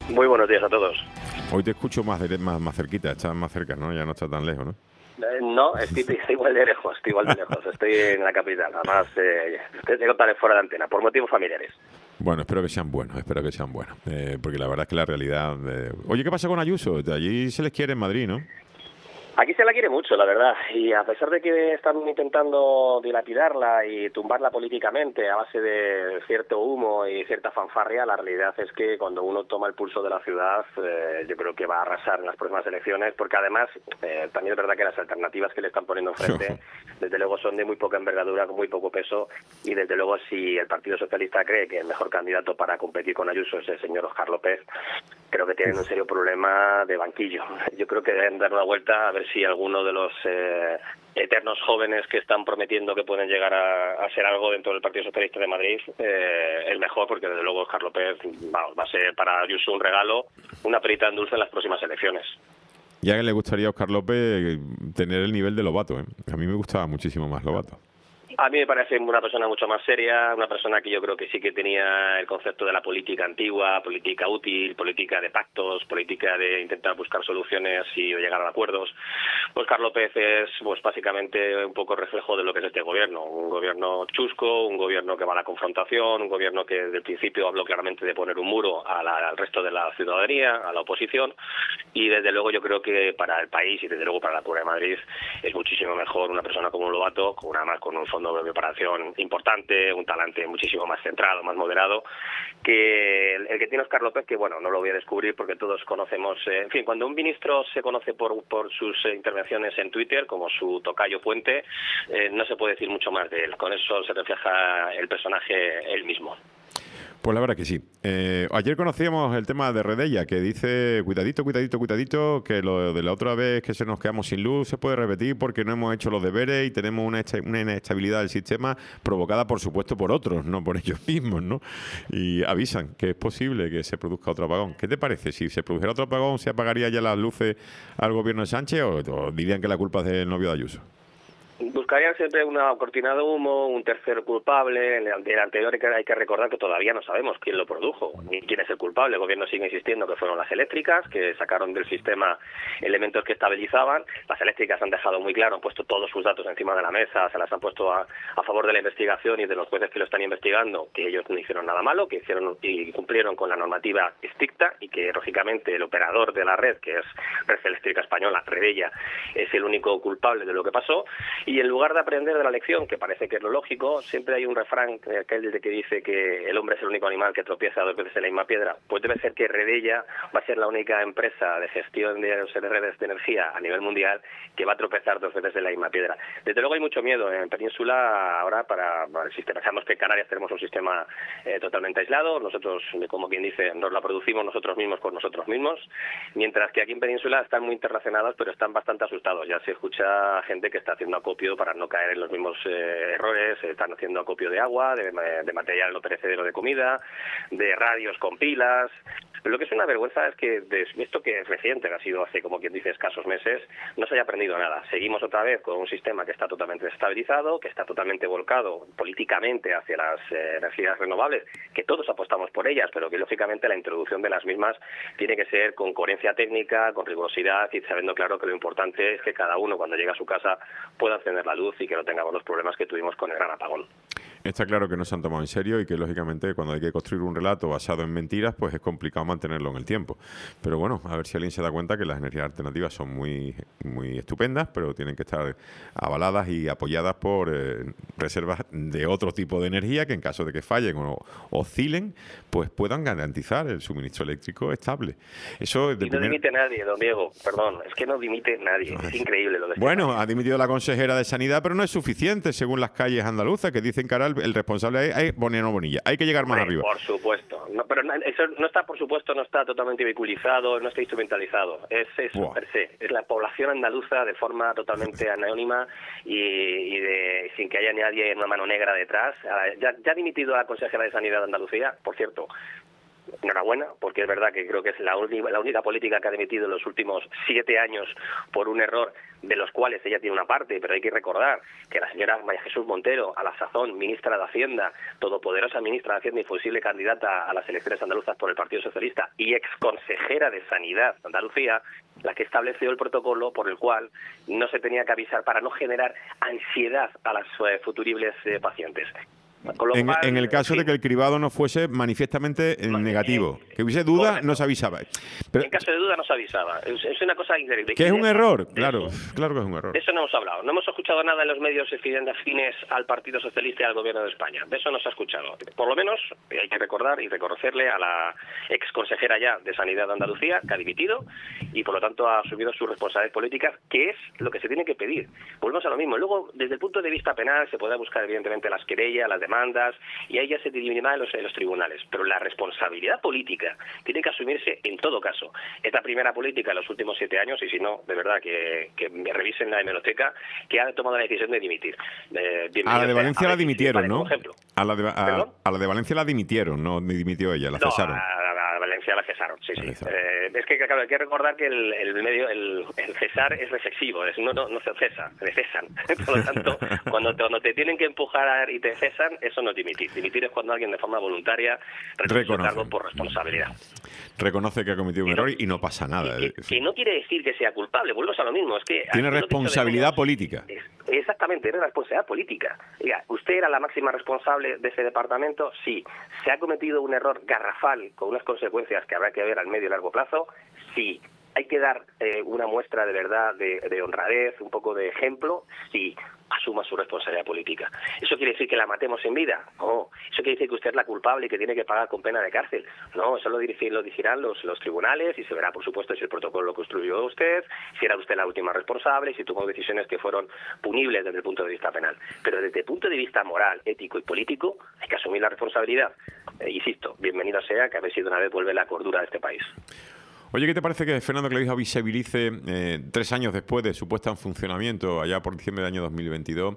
Muy buenos días a todos. Hoy te escucho más cerquita, estás más cerca, ¿no? Ya no estás tan lejos, ¿no? No, estoy igual de lejos, estoy en la capital, además tengo que estar fuera de antena, por motivos familiares. Bueno, espero que sean buenos, porque la verdad es que la realidad... Oye, ¿qué pasa con Ayuso? De allí se les quiere en Madrid, ¿no? Aquí se la quiere mucho, la verdad, y a pesar de que están intentando dilapidarla y tumbarla políticamente a base de cierto humo y cierta fanfarria, la realidad es que cuando uno toma el pulso de la ciudad, yo creo que va a arrasar en las próximas elecciones, porque además también es verdad que las alternativas que le están poniendo enfrente, desde luego son de muy poca envergadura, con muy poco peso, y desde luego si el Partido Socialista cree que el mejor candidato para competir con Ayuso es el señor Óscar López, creo que tienen un serio problema de banquillo. Yo creo que deben dar una vuelta a ver si alguno de los eternos jóvenes que están prometiendo que pueden llegar a ser algo dentro del Partido Socialista de Madrid es mejor, porque desde luego Óscar López va a ser para Ayuso un regalo, una perita en dulce en las próximas elecciones. Y a él le gustaría a Óscar López tener el nivel de Lobato, ¿eh? A mí me gustaba muchísimo más Lobato. A mí me parece una persona mucho más seria, una persona que yo creo que sí que tenía el concepto de la política antigua, política útil, política de pactos, política de intentar buscar soluciones y llegar a acuerdos. Óscar López es pues básicamente un poco reflejo de lo que es este gobierno, un gobierno chusco, un gobierno que va a la confrontación, un gobierno que desde el principio habló claramente de poner un muro al resto de la ciudadanía, a la oposición, y desde luego yo creo que para el país y desde luego para la Comunidad de Madrid es muchísimo mejor una persona como Lobato, con un fondo de preparación importante, un talante muchísimo más centrado, más moderado, que el que tiene Óscar López, que bueno, no lo voy a descubrir porque todos conocemos, en fin, cuando un ministro se conoce por sus intervenciones en Twitter, como su tocayo Puente, no se puede decir mucho más de él, con eso se refleja el personaje él mismo. Pues la verdad que sí. Ayer conocíamos el tema de Redella, que dice, cuidadito, que lo de la otra vez que se nos quedamos sin luz se puede repetir porque no hemos hecho los deberes y tenemos una inestabilidad del sistema provocada, por supuesto, por otros, no por ellos mismos, ¿no? Y avisan que es posible que se produzca otro apagón. ¿Qué te parece? Si se produjera otro apagón, ¿se apagaría ya las luces al gobierno de Sánchez o dirían que la culpa es del novio de Ayuso? Buscarían siempre una cortina de humo, un tercer culpable. En el anterior hay que recordar que todavía no sabemos quién lo produjo ni quién es el culpable. El gobierno sigue insistiendo que fueron las eléctricas, que sacaron del sistema elementos que estabilizaban. Las eléctricas han dejado muy claro, han puesto todos sus datos encima de la mesa, se las han puesto a favor de la investigación y de los jueces que lo están investigando, que ellos no hicieron nada malo, que hicieron y cumplieron con la normativa estricta y que, lógicamente, el operador de la red, que es Red Eléctrica Española, Redella, es el único culpable de lo que pasó. Y en lugar de aprender de la lección, que parece que es lo lógico, siempre hay un refrán que dice que el hombre es el único animal que tropieza dos veces en la misma piedra. Pues debe ser que Redella va a ser la única empresa de gestión de redes de energía a nivel mundial que va a tropezar dos veces en la misma piedra. Desde luego hay mucho miedo en Península ahora para el sistema. Sabemos que en Canarias tenemos un sistema totalmente aislado. Nosotros, como quien dice, nos la producimos nosotros mismos con nosotros mismos, mientras que aquí en Península están muy interrelacionados, pero están bastante asustados. Ya se escucha gente que está haciendo acopio para no caer en los mismos errores. Están haciendo acopio de agua, de material no perecedero de comida, de radios con pilas. Pero lo que es una vergüenza es que de esto que es reciente, que ha sido hace, como quien dice, escasos meses, no se haya aprendido nada. Seguimos otra vez con un sistema que está totalmente desestabilizado, que está totalmente volcado políticamente hacia las energías renovables, que todos apostamos por ellas, pero que lógicamente la introducción de las mismas tiene que ser con coherencia técnica, con rigurosidad y sabiendo claro que lo importante es que cada uno cuando llega a su casa pueda encender la luz y que no tengamos los problemas que tuvimos con el gran apagón. Está claro que no se han tomado en serio y que, lógicamente, cuando hay que construir un relato basado en mentiras, pues es complicado mantenerlo en el tiempo. Pero bueno, a ver si alguien se da cuenta que las energías alternativas son muy, muy estupendas, pero tienen que estar avaladas y apoyadas por reservas de otro tipo de energía que, en caso de que fallen o oscilen, pues puedan garantizar el suministro eléctrico estable. Eso y no dimite nadie, don Diego, perdón, es que no dimite nadie, es increíble lo de Bueno, ha dimitido la consejera de Sanidad, pero no es suficiente, según las calles andaluzas, que dicen que ahora el responsable es Bonino Bonilla. Hay que llegar más arriba. Por supuesto. No, pero eso no está, por supuesto, no está totalmente vehiculizado, no está instrumentalizado. Es eso, per se. Es la población andaluza de forma totalmente anónima y sin que haya nadie en una mano negra detrás. Ya ha dimitido la consejera de Sanidad de Andalucía, por cierto. Enhorabuena, porque es verdad que creo que es la única política que ha dimitido en los últimos 7 años por un error, de los cuales ella tiene una parte, pero hay que recordar que la señora María Jesús Montero, a la sazón ministra de Hacienda, todopoderosa ministra de Hacienda y posible candidata a las elecciones andaluzas por el Partido Socialista y exconsejera de Sanidad de Andalucía, la que estableció el protocolo por el cual no se tenía que avisar para no generar ansiedad a las futuribles pacientes. En el caso de que el cribado no fuese manifiestamente negativo, que hubiese duda, correcto, no se avisaba. Pero, en caso de duda no se avisaba. Es una cosa increíble. ¿Que es un error? Claro que es un error. De eso no hemos hablado. No hemos escuchado nada en los medios afines al Partido Socialista y al Gobierno de España. De eso no se ha escuchado. Por lo menos hay que recordar y reconocerle a la ex consejera ya de Sanidad de Andalucía, que ha dimitido y por lo tanto ha asumido sus responsabilidades políticas, que es lo que se tiene que pedir. Volvemos a lo mismo. Luego, desde el punto de vista penal, se puede buscar evidentemente las querellas, las demandas, y ahí ya se dirimirá en los tribunales. Pero la responsabilidad política tiene que asumirse en todo caso. Es la primera política en los últimos 7 años, y si no, de verdad, que me revisen la hemeroteca, que ha tomado la decisión de dimitir. A la de Valencia la dimitieron, ¿no? A la de Valencia la dimitieron, no dimitió ella, la cesaron. A Valencia la cesaron, sí. Es que claro, hay que recordar que el cesar es reflexivo, no se cesa, se cesan. Por lo tanto, cuando te tienen que empujar y te cesan, eso no es dimitir. Dimitir es cuando alguien de forma voluntaria reconoce el cargo por responsabilidad. Reconoce que ha cometido un error y no pasa nada. Que no quiere decir que sea culpable, volvemos a lo mismo. Es que tiene responsabilidad política. Exactamente, tiene responsabilidad política. Diga, ¿usted era la máxima responsable de ese departamento? Sí. ¿Se ha cometido un error garrafal con unas consecuencias que habrá que ver al medio y largo plazo? Sí. ¿Hay que dar una muestra de verdad, de honradez, un poco de ejemplo? Sí. Asuma su responsabilidad política. ¿Eso quiere decir que la matemos en vida? No. ¿Eso quiere decir que usted es la culpable y que tiene que pagar con pena de cárcel? No, eso lo dirigirán los tribunales y se verá, por supuesto, si el protocolo lo construyó usted, si era usted la última responsable, si tomó decisiones que fueron punibles desde el punto de vista penal. Pero desde el punto de vista moral, ético y político, hay que asumir la responsabilidad. Insisto, bienvenido sea que a ver si de una vez vuelve la cordura de este país. Oye, ¿qué te parece que Fernando Clavijo visibilice 3 años después de su puesta en funcionamiento, allá por diciembre del año 2022,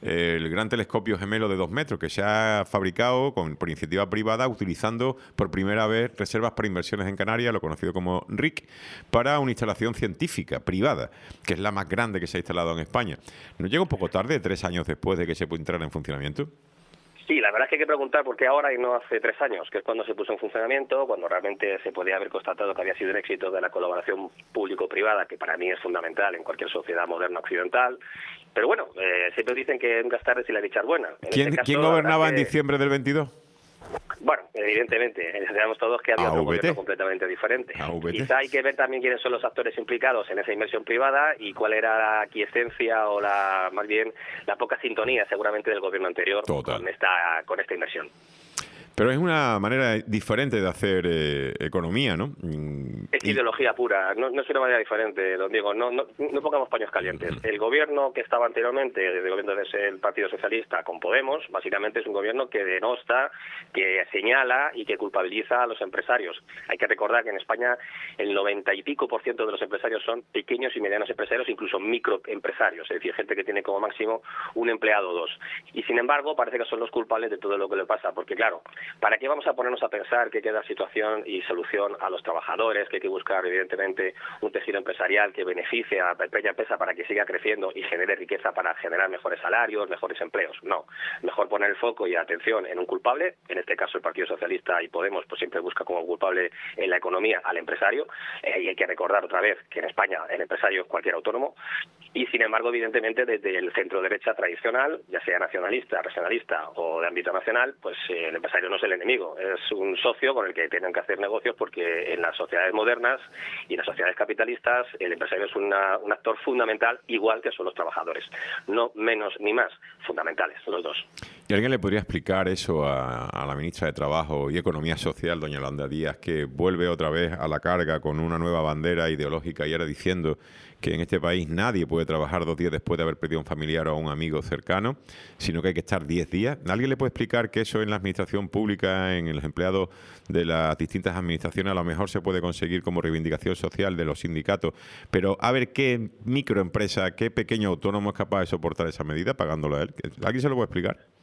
el gran telescopio gemelo de 2 metros que se ha fabricado por iniciativa privada utilizando por primera vez reservas para inversiones en Canarias, lo conocido como RIC, para una instalación científica privada, que es la más grande que se ha instalado en España? ¿No llega un poco tarde, 3 años después de que se pueda entrar en funcionamiento? Sí, la verdad es que hay que preguntar por qué ahora y no hace 3 años, que es cuando se puso en funcionamiento, cuando realmente se podía haber constatado que había sido un éxito de la colaboración público-privada, que para mí es fundamental en cualquier sociedad moderna occidental. Pero bueno, siempre dicen que nunca es tarde si la dicha es buena. ¿Quién gobernaba en diciembre del 22? Bueno, evidentemente, sabemos todos que había un gobierno completamente diferente. Quizá hay que ver también quiénes son los actores implicados en esa inversión privada y cuál era la aquiescencia o más bien la poca sintonía seguramente del gobierno anterior con esta inversión. Pero es una manera diferente de hacer economía, ¿no? Es ideología pura, no es una manera diferente, don Diego, no pongamos paños calientes. El gobierno que estaba anteriormente, el gobierno del Partido Socialista con Podemos, básicamente es un gobierno que denosta, que señala y que culpabiliza a los empresarios. Hay que recordar que en España el 90 y pico % de los empresarios son pequeños y medianos empresarios, incluso microempresarios, es decir, gente que tiene como máximo un empleado o 2. Y sin embargo, parece que son los culpables de todo lo que le pasa, porque claro, ¿para qué vamos a ponernos a pensar que hay que dar situación y solución a los trabajadores, que hay que buscar evidentemente un tejido empresarial que beneficie a la pequeña empresa para que siga creciendo y genere riqueza para generar mejores salarios, mejores empleos? No, mejor poner el foco y atención en un culpable, en este caso el Partido Socialista y Podemos pues siempre busca como culpable en la economía al empresario, y hay que recordar otra vez que en España el empresario es cualquier autónomo, y sin embargo evidentemente desde el centro derecha tradicional, ya sea nacionalista, regionalista o de ámbito nacional, pues el empresario no es el enemigo, es un socio con el que tienen que hacer negocios, porque en las sociedades modernas y en las sociedades capitalistas el empresario es un actor fundamental, igual que son los trabajadores, no menos ni más, fundamentales, los dos. ¿Y alguien le podría explicar eso a la ministra de Trabajo y Economía Social, doña Yolanda Díaz, que vuelve otra vez a la carga con una nueva bandera ideológica y ahora diciendo que en este país nadie puede trabajar 2 días después de haber perdido a un familiar o a un amigo cercano, sino que hay que estar 10 días? ¿Alguien le puede explicar que eso en la administración pública, en los empleados de las distintas administraciones, a lo mejor se puede conseguir como reivindicación social de los sindicatos? Pero a ver qué microempresa, qué pequeño autónomo es capaz de soportar esa medida pagándolo a él. ¿Alguien se lo puede explicar?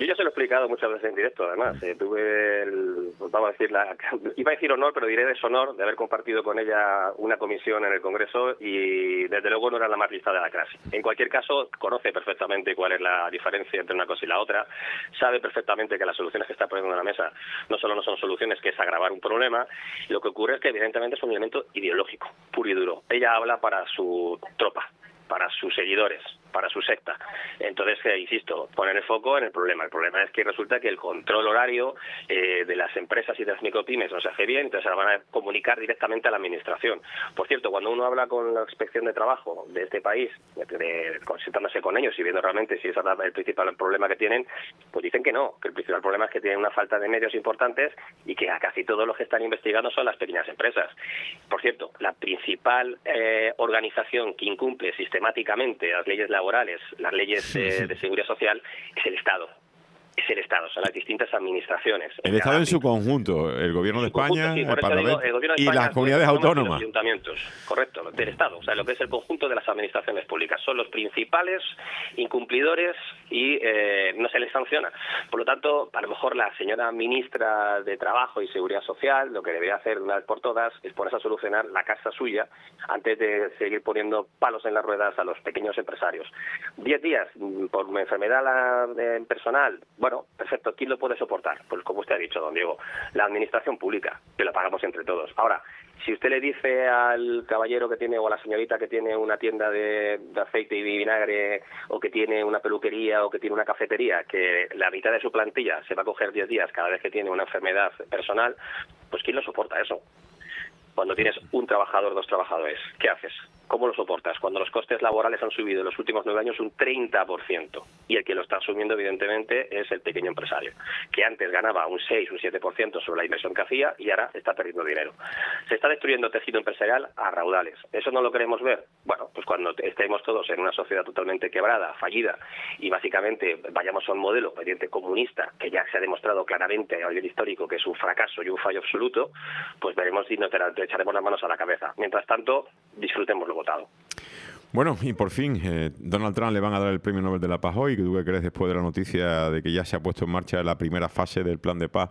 Yo ya se lo he explicado muchas veces en directo, además. Tuve vamos a decir, iba a decir honor, pero diré deshonor de haber compartido con ella una comisión en el Congreso y desde luego no era la más lista de la clase. En cualquier caso, conoce perfectamente cuál es la diferencia entre una cosa y la otra, sabe perfectamente que las soluciones que está poniendo en la mesa no solo no son soluciones, que es agravar un problema, lo que ocurre es que evidentemente es un elemento ideológico, puro y duro. Ella habla para su tropa, para sus seguidores, para su secta. Entonces, insisto, poner el foco en el problema. El problema es que resulta que el control horario de las empresas y de las micropymes no se hace bien, entonces se van a comunicar directamente a la administración. Por cierto, cuando uno habla con la Inspección de Trabajo de este país, sentándose con ellos y viendo realmente si es el principal problema que tienen, pues dicen que no, que el principal problema es que tienen una falta de medios importantes y que a casi todos los que están investigando son las pequeñas empresas. Por cierto, la principal organización que incumple sistemáticamente las leyes laborales, las leyes de seguridad social, es el Estado. Es el Estado, son las distintas administraciones. El Estado en su conjunto, el Gobierno de España, el Parlamento y las comunidades autónomas. Los ayuntamientos, correcto, del Estado, o sea, lo que es el conjunto de las administraciones públicas. Son los principales incumplidores y no se les sanciona. Por lo tanto, a lo mejor la señora ministra de Trabajo y Seguridad Social lo que debería hacer de una vez por todas es ponerse a solucionar la casa suya antes de seguir poniendo palos en las ruedas a los pequeños empresarios. 10 días por enfermedad personal. Bueno, perfecto. ¿Quién lo puede soportar? Pues como usted ha dicho, don Diego, la administración pública, que la pagamos entre todos. Ahora, si usted le dice al caballero que tiene o a la señorita que tiene una tienda de aceite y vinagre o que tiene una peluquería o que tiene una cafetería que la mitad de su plantilla se va a coger 10 días cada vez que tiene una enfermedad personal, pues ¿quién lo soporta eso? Cuando tienes un trabajador, 2 trabajadores, ¿qué haces? ¿Cómo lo soportas? Cuando los costes laborales han subido en los últimos 9 años un 30%, y el que lo está asumiendo, evidentemente, es el pequeño empresario, que antes ganaba un 6, un 7% sobre la inversión que hacía y ahora está perdiendo dinero. Se está destruyendo tejido empresarial a raudales. ¿Eso no lo queremos ver? Bueno, pues cuando estemos todos en una sociedad totalmente quebrada, fallida, y básicamente vayamos a un modelo mediante comunista, que ya se ha demostrado claramente a nivel histórico que es un fracaso y un fallo absoluto, pues veremos si nos echaremos las manos a la cabeza. Mientras tanto, disfrutemos lo votado. Bueno, y por fin, Donald Trump le van a dar el Premio Nobel de la Paz hoy. ¿Tú qué crees después de la noticia de que ya se ha puesto en marcha la primera fase del plan de paz?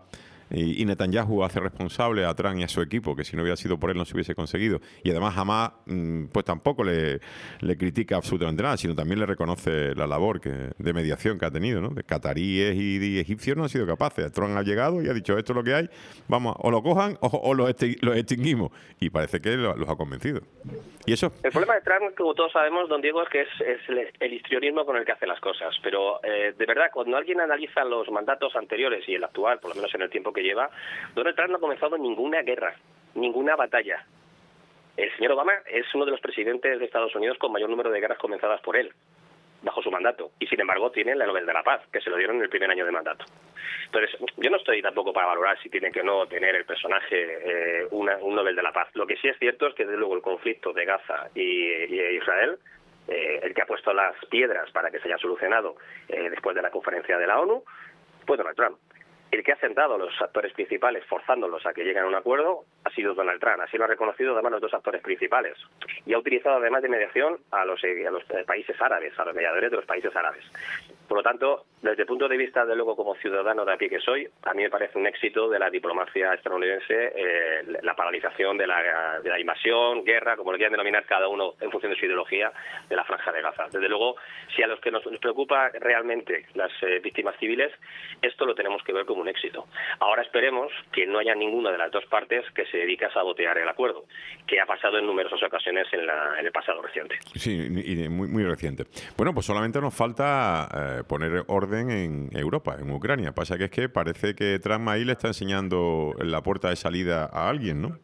Y Netanyahu hace responsable a Trump y a su equipo, que si no hubiera sido por él no se hubiese conseguido. Y además Hamás pues tampoco le critica absolutamente nada, sino también le reconoce la labor de mediación que ha tenido, ¿no? De cataríes y de egipcios no han sido capaces. Trump ha llegado y ha dicho, esto es lo que hay, vamos, o lo cojan o lo extinguimos. Y parece que los ha convencido. ¿Y eso? El problema de Trump, como todos sabemos, don Diego, es que es el histrionismo con el que hace las cosas. Pero de verdad, cuando alguien analiza los mandatos anteriores y el actual, por lo menos en el tiempo que lleva, Donald Trump no ha comenzado ninguna guerra, ninguna batalla. El señor Obama es uno de los presidentes de Estados Unidos con mayor número de guerras comenzadas por él, bajo su mandato. Y sin embargo tiene la Nobel de la Paz, que se lo dieron en el primer año de mandato. Entonces, yo no estoy tampoco para valorar si tiene que no tener el personaje un Nobel de la Paz. Lo que sí es cierto es que desde luego el conflicto de Gaza y Israel, el que ha puesto las piedras para que se haya solucionado después de la conferencia de la ONU, fue Donald Trump. El que ha sentado a los actores principales forzándolos a que lleguen a un acuerdo ha sido Donald Trump. Así lo han reconocido además los 2 actores principales. Y ha utilizado además de mediación a los países árabes, a los mediadores de los países árabes. Por lo tanto, desde el punto de vista, de luego, como ciudadano de a pie que soy, a mí me parece un éxito de la diplomacia estadounidense la paralización de la invasión, guerra, como lo quieran denominar cada uno en función de su ideología, de la Franja de Gaza. Desde luego, si a los que nos preocupa realmente las víctimas civiles, esto lo tenemos que ver como un éxito. Ahora esperemos que no haya ninguna de las 2 partes que se dedique a sabotear el acuerdo, que ha pasado en numerosas ocasiones en el pasado reciente. Sí, y muy, muy reciente. Bueno, pues solamente nos falta poner orden en Europa, en Ucrania. Pasa que es que parece que Trump ahí le está enseñando la puerta de salida a alguien, ¿no?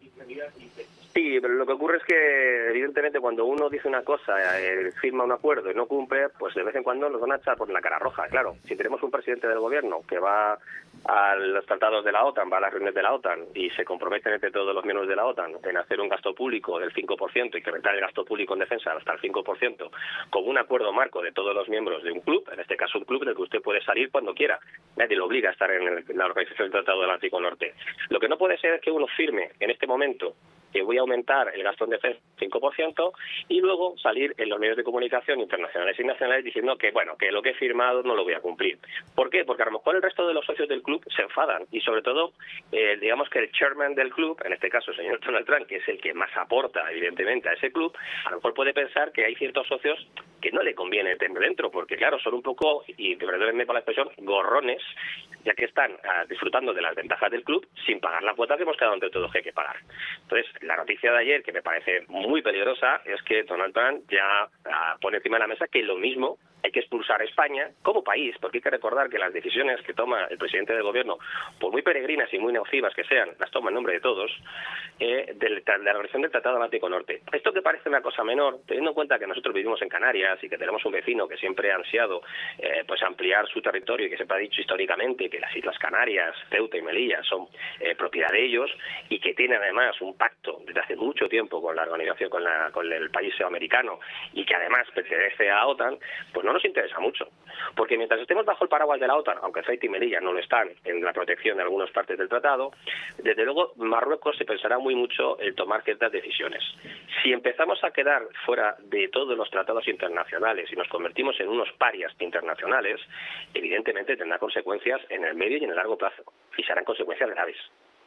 Sí, pero lo que ocurre es que, evidentemente, cuando uno dice una cosa, firma un acuerdo y no cumple, pues de vez en cuando nos van a echar por la cara roja. Claro, si tenemos un presidente del gobierno que va a los tratados de la OTAN, va a las reuniones de la OTAN y se comprometen entre todos los miembros de la OTAN en hacer un gasto público del 5% y incrementar el gasto público en defensa hasta el 5%, con un acuerdo marco de todos los miembros de un club, en este caso un club del que usted puede salir cuando quiera. Nadie lo obliga a estar en la Organización del Tratado del Atlántico Norte. Lo que no puede ser es que uno firme en este momento que voy a aumentar el gasto en defensa 5%, y luego salir en los medios de comunicación internacionales y nacionales diciendo que, bueno, que lo que he firmado no lo voy a cumplir. ¿Por qué? Porque a lo mejor el resto de los socios del club se enfadan, y sobre todo, digamos que el chairman del club, en este caso el señor Donald Trump, que es el que más aporta, evidentemente, a ese club, a lo mejor puede pensar que hay ciertos socios que no le conviene tener dentro, porque claro, son un poco, y perdónenme por la expresión, gorrones, ya que están disfrutando de las ventajas del club sin pagar la cuota que hemos quedado entre todos que hay que pagar. Entonces, la noticia de ayer, que me parece muy peligrosa, es que Donald Trump ya pone encima de la mesa que lo mismo hay que expulsar a España como país, porque hay que recordar que las decisiones que toma el presidente del gobierno, por muy peregrinas y muy nocivas que sean, las toma en nombre de todos, de la organización del Tratado Atlántico Norte. Esto que parece una cosa menor, teniendo en cuenta que nosotros vivimos en Canarias y que tenemos un vecino que siempre ha ansiado pues ampliar su territorio, y que siempre ha dicho históricamente que las Islas Canarias, Ceuta y Melilla son propiedad de ellos, y que tiene además un pacto desde hace mucho tiempo con la organización, con el país americano, y que además pertenece a OTAN, pues no nos interesa mucho, porque mientras estemos bajo el paraguas de la OTAN, aunque Ceuta y Melilla no lo están en la protección de algunas partes del tratado, desde luego Marruecos se pensará muy mucho en tomar ciertas decisiones. Si empezamos a quedar fuera de todos los tratados internacionales y nos convertimos en unos parias internacionales, evidentemente tendrá consecuencias en el medio y en el largo plazo, y serán consecuencias graves.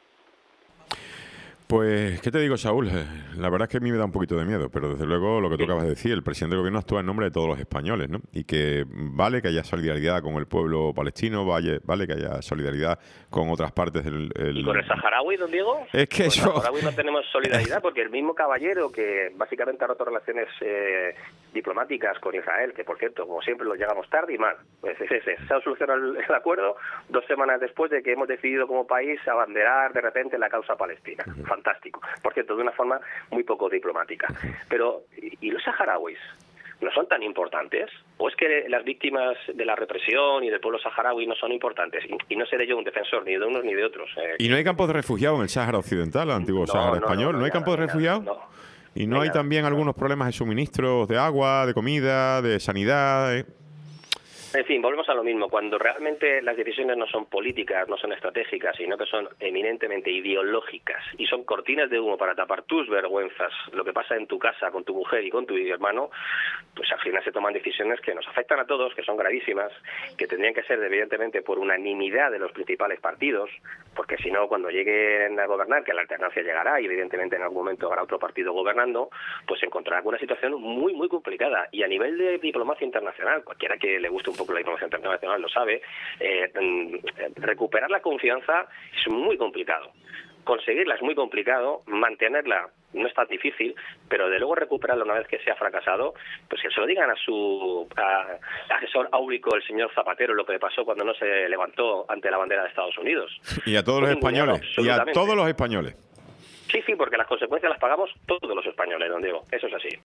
Pues, ¿qué te digo, Saúl? La verdad es que a mí me da un poquito de miedo, pero desde luego lo que tú acabas de decir, el presidente del gobierno actúa en nombre de todos los españoles, ¿no? Y que vale que haya solidaridad con el pueblo palestino, vale que haya solidaridad con otras partes del... ¿Y con el saharaui, don Diego? Es que con el saharaui no tenemos solidaridad, porque el mismo caballero que básicamente ha roto relaciones diplomáticas con Israel, que por cierto, como siempre, lo llegamos tarde y mal, pues se ha solucionado el acuerdo 2 semanas después de que hemos decidido como país abanderar de repente la causa palestina. Fantástico. Por cierto, de una forma muy poco diplomática. Pero, ¿y los saharauis? ¿No son tan importantes? ¿O es que las víctimas de la represión y del pueblo saharaui no son importantes? Y no seré yo un defensor ni de unos ni de otros. ¿Y no hay campos de refugiados en el Sáhara Occidental, el antiguo Sáhara español? ¿No hay campos de refugiados? No. ¿Y no hay también algunos problemas de suministros de agua, de comida, de sanidad? En fin, volvemos a lo mismo. Cuando realmente las decisiones no son políticas, no son estratégicas, sino que son eminentemente ideológicas y son cortinas de humo para tapar tus vergüenzas, lo que pasa en tu casa con tu mujer y con tu hermano, pues al final se toman decisiones que nos afectan a todos, que son gravísimas, que tendrían que ser evidentemente por unanimidad de los principales partidos, porque si no, cuando lleguen a gobernar, que la alternancia llegará y evidentemente en algún momento habrá otro partido gobernando, pues se encontrará con una situación muy, muy complicada. Y a nivel de diplomacia internacional, cualquiera que le guste un poco la diplomacia internacional lo sabe, recuperar la confianza es muy complicado. Conseguirla es muy complicado, mantenerla no es tan difícil, pero de luego recuperarla una vez que se ha fracasado, pues que se lo digan a su asesor áulico, el señor Zapatero, lo que le pasó cuando no se levantó ante la bandera de Estados Unidos. Y a todos los españoles, y a todos los españoles. Sí, porque las consecuencias las pagamos todos los españoles, don Diego, eso es así.